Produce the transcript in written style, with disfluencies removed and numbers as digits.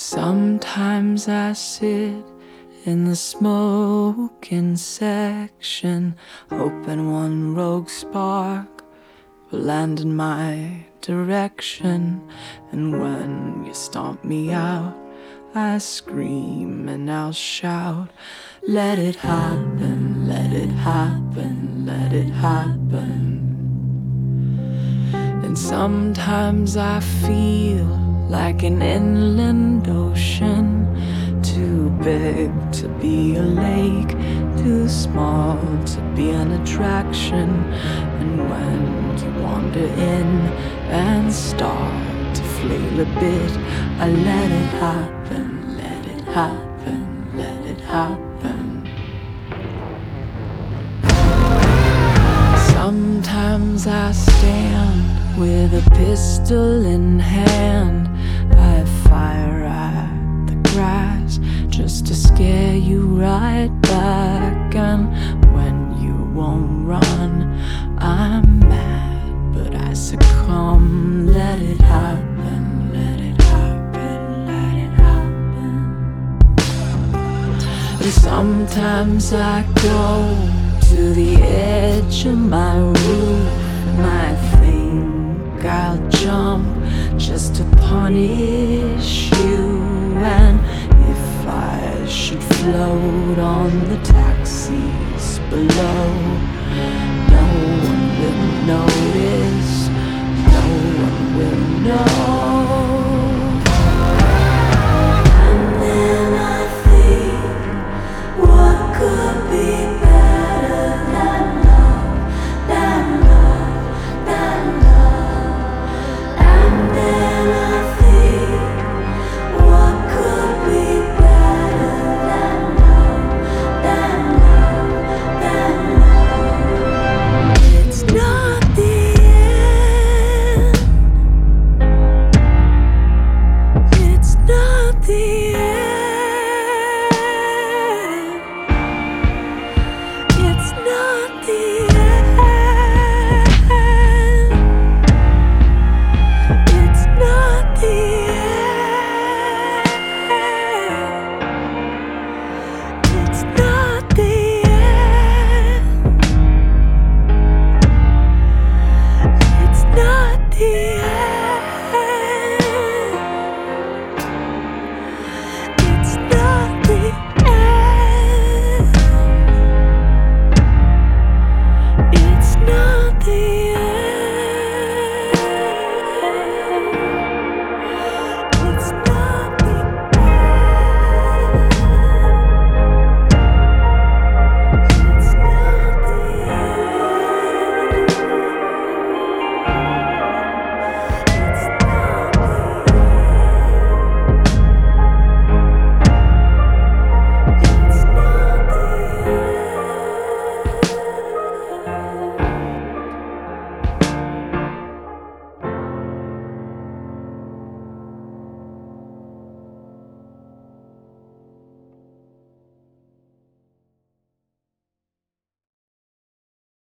Sometimes I sit in the smoking section, hoping one rogue spark will land in my direction. And when you stomp me out, I scream and I'll shout, let it happen, let it happen, let it happen. And sometimes I feel like an inland ocean, too big to be a lake, too small to be an attraction. And when you wander in and start to flail a bit, I let it happen, let it happen, let it happen. Sometimes I stand with a pistol in hand, I fire at the grass just to scare you right back. And when you won't run, I'm mad, but I succumb. Let it happen, let it happen, let it happen. And sometimes I go to the edge of my roof and I think I'll jump just to punish you. And if I should float on the taxis below, no one will notice, no one will know. And then I think, what could be better than love, than love, than love? And then I think, what could be better than love, than love, than love? It's not the end. It's not the